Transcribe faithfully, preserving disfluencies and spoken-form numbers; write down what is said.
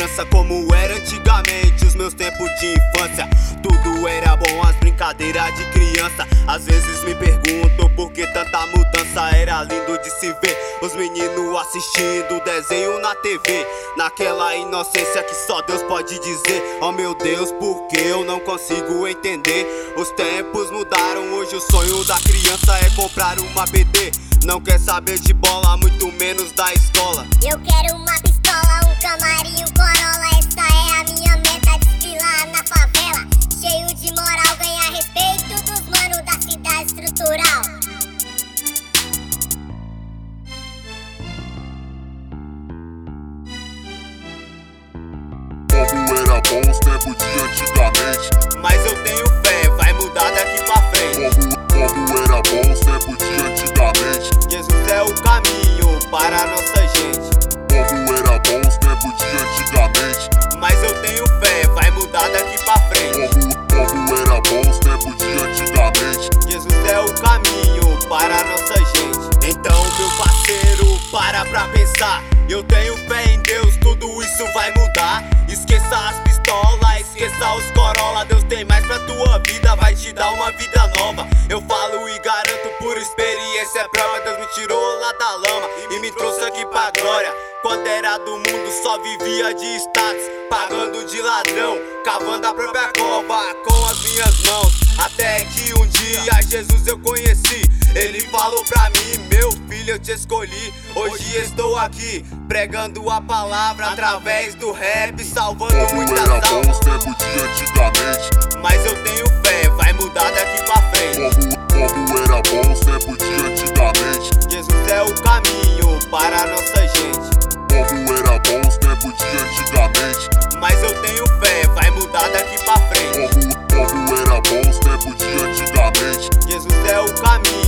criança como era antigamente, os meus tempos de infância. Tudo era bom, as brincadeiras de criança. Às vezes me pergunto por que tanta mudança. Era lindo de se ver os meninos assistindo desenho na T V, naquela inocência que só Deus pode dizer. Oh meu Deus, por que eu não consigo entender? Os tempos mudaram, hoje o sonho da criança é comprar uma B D. Não quer saber de bola, muito menos da escola. Eu quero uma pistola, um Camaro e um Corolla. Essa é a minha meta, desfilar na favela. Cheio de moral, ganhar respeito dos manos da cidade estrutural. Como era bom os tempos de antigamente, mas eu tenho fé, vai mudar daqui pra frente. Como, como era bom os tempos de antigamente, Jesus é o caminho para a nossa gente. Como era bom os tempos de antigamente, mas eu tenho fé, vai mudar daqui pra frente. Como, como era bom os tempos de antigamente, Jesus é o caminho para a nossa gente. Então meu parceiro, para pra pensar. Eu tenho fé em Deus, tudo isso vai mudar. Esqueça as pistolas, esqueça os Corolla. Deus tem mais pra tua vida, vai te dar uma vida nova. Eu falo e garanto por experiência própria. Deus me tirou lá da lama e me trouxe aqui pra glória. Quando era do mundo só vivia de status, pagando de ladrão, cavando a própria cova com as minhas mãos. Até que um dia Jesus eu conheci. Ele falou pra mim, meu filho, eu te escolhi. Hoje estou aqui, pregando a palavra através do rap, salvando como muitas era bom os almas. tempos de antigamente, Mas eu tenho fé, vai mudar daqui pra frente. Como, como era bom os tempos de antigamente, Jesus é o caminho para a nossa gente. Como era bom os tempos de antigamente, mas eu tenho fé, vai mudar daqui pra frente. Como, como era bom os tempos de antigamente, Jesus é o caminho